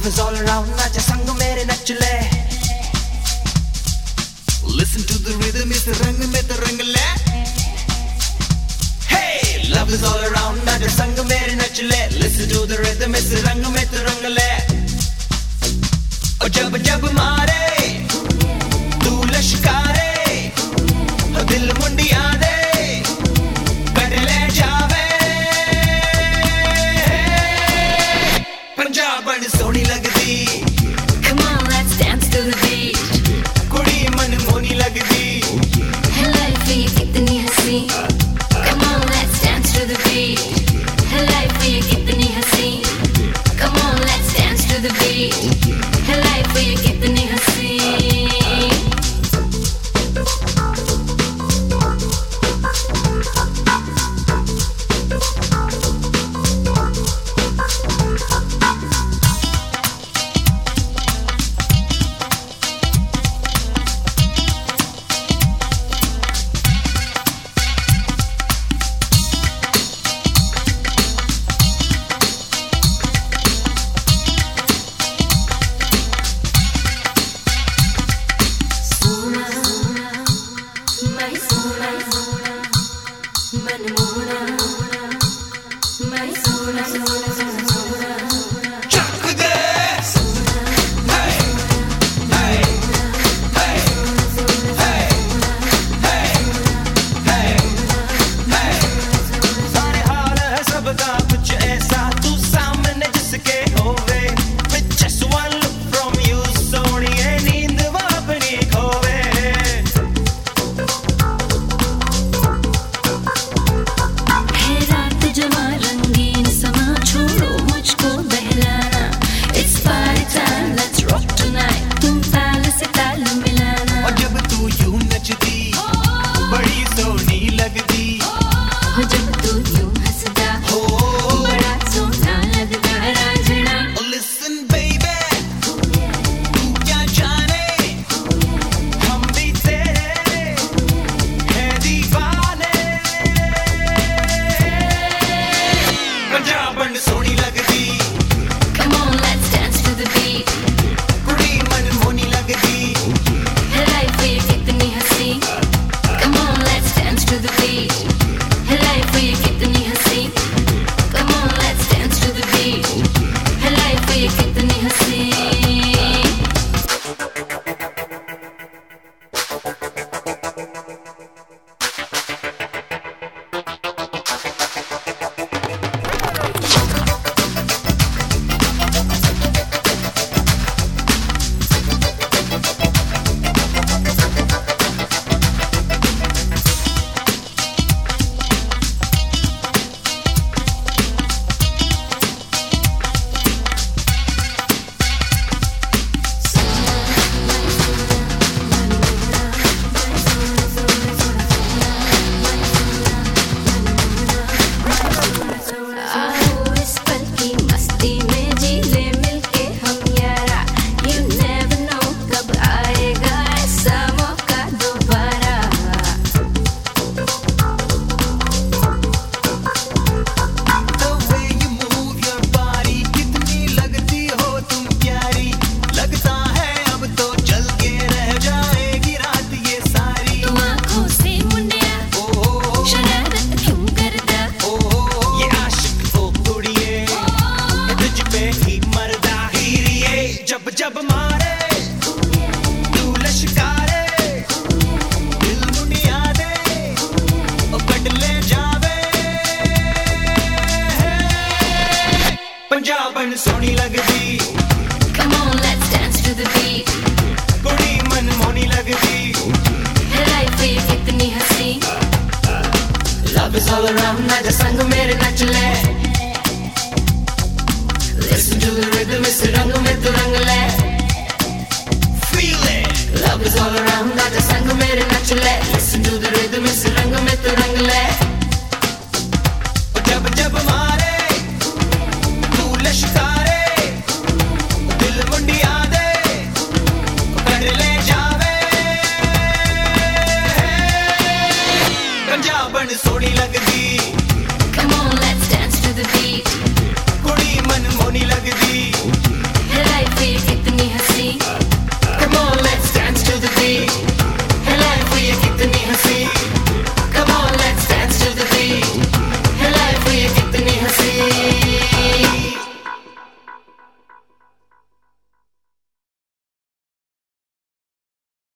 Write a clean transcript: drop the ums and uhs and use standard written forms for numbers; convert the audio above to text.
Love is all around, nacha sang mere nach le. Listen to the rhythm, is rang mein to rang le. Hey, love is all around, nacha sang mere nach le. Listen to the rhythm, is rang mein to rang le. Oh jab jab mare, tu lashkare, oh dil mundiya de, kar le jaave. Punjab badi soni lagdi. Come on, let's dance to the beat. कुड़ी मनमोनी लगदी. है life ये कितनी हंसी. Come on, let's dance to the beat. है life ये कितनी हंसी. Come on, let's dance to the beat. है लाइफ ये कितनी हंसी. जब मारे तू लश्कारे दिल मुनिया दे ओ कट ले जावे पंजाबन सोनी लगदी Come on, let's dance to the beat. कुड़ी मनमोनी लगदी है लाइफ ये कितनी हंसी. Love is all around नाच संग मेरे नच ले. Listen to the rhythm, इस रंग में तू रंग ले. Feel it. Love is all around, नाच संग मेरे नच ले. Listen to the rhythm, इस रंग में तू रंग ले.